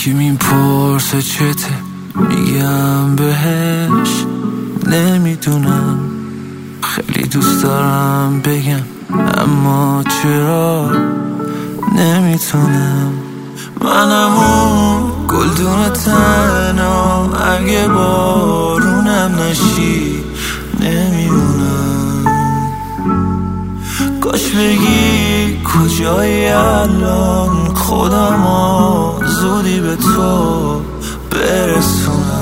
هرکی میپرسه چته میگم بهش نمیدونم. خیلی دوست دارم بگم اما چرا نمیتونم. منم اون گلدون تنها، اگه بارونم نشی نمیمونم. کاش بگی کجایی الان، خودمو زودی به تو برسونم.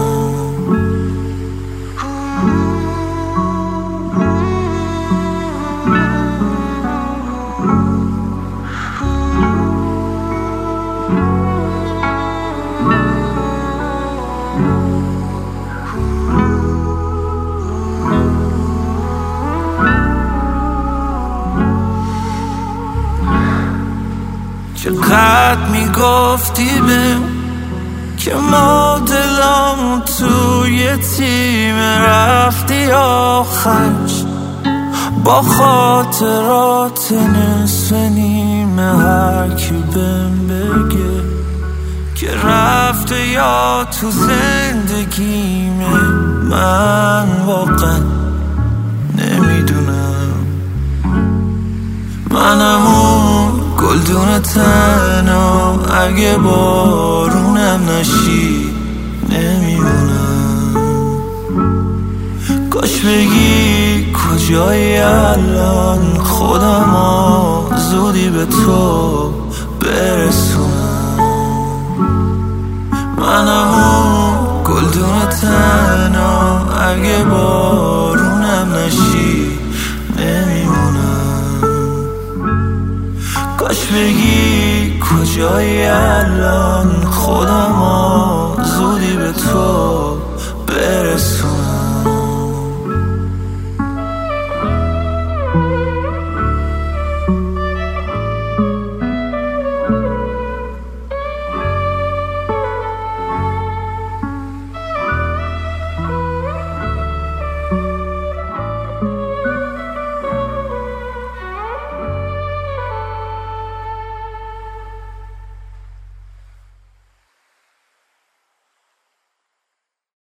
چقدر میگفتی بهم که ما دلامون توی تیم، رفتی آخرش با خاطرات نصف نیمه. هرکی بهم بگه که رفته یا تو زندگیمه، من واقعا نمیدونم. منم اون گلدون تنها، اگه بارونم نشی نمیمونم. کاش بگی کجایی الان، خودمو زودی به تو برسونم. منم اون گلدون تنها، اگه بارونم نشی نمیمونم. کاش بگی کجایی الان، خودمو زودی به تو برسونم.